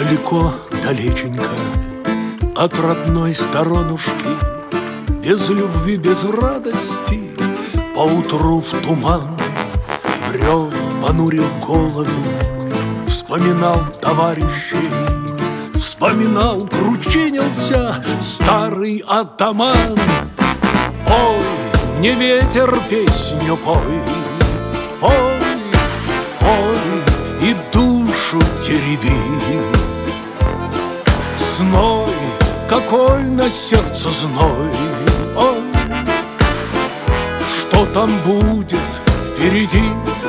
Далеко, далеченько от родной сторонушки, без любви, без радости, поутру в туман брел, понурил голову, вспоминал товарищей, вспоминал, кручинился старый атаман. Ой, не ветер, песню пой, пой, пой, и душу тереби. Зной, какой на сердце зной, ой, что там будет впереди?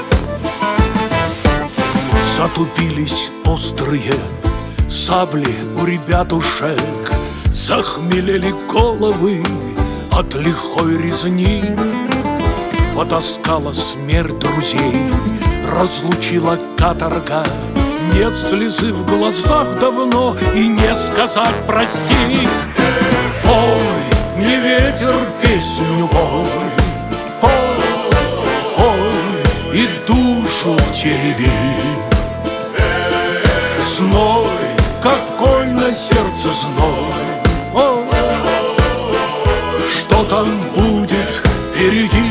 Затупились острые сабли у ребятушек, захмелели головы от лихой резни. Потаскала смерть друзей, разлучила каторга. Нет слезы в глазах давно, и не сказать прости. Ой, не ветер, песню пой, ой, ой, и душу тереби. Зной, какой на сердце зной, ой, что там будет впереди?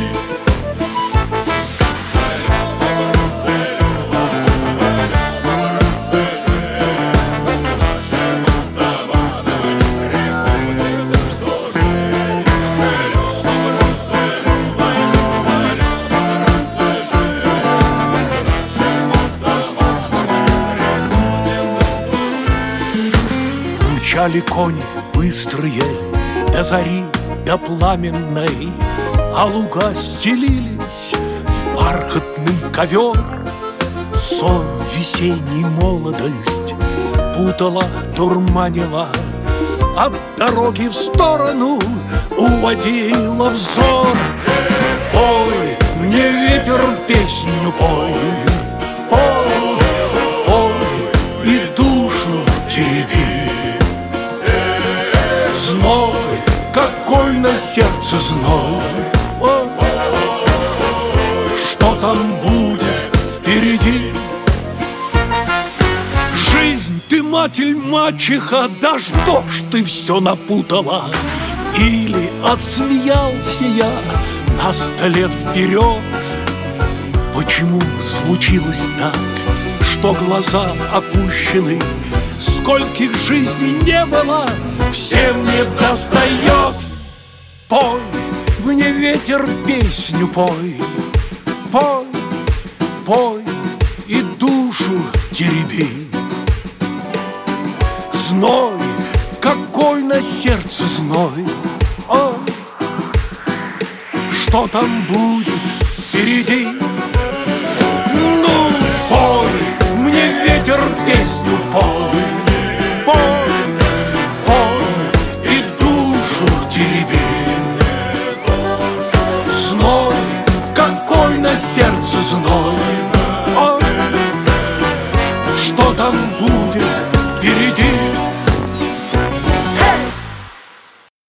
Мчали кони быстрые до зари, до пламенной, а луга стелились в бархатный ковер. Сон весенний молодость путала, дурманила, от дороги в сторону уводила взор. Ой, мне ветер, песню пой, ой, ой, и душу тереби. Зной, какой на сердце зной, ой, что там будет впереди? Жизнь, ты матель, мачеха, да что ж ты все напутала? Или отсмеялся я на 100 лет вперед? Почему случилось так, что глаза опущены? Скольких жизней не было, всем не достает. Пой, мне ветер, песню пой, пой, пой, и душу тереби. Зной, какой на сердце зной, ой, что там будет впереди? Ну, пой, мне ветер, песню пой, пой, пой, и душу тереби. Зной, какой на сердце зной,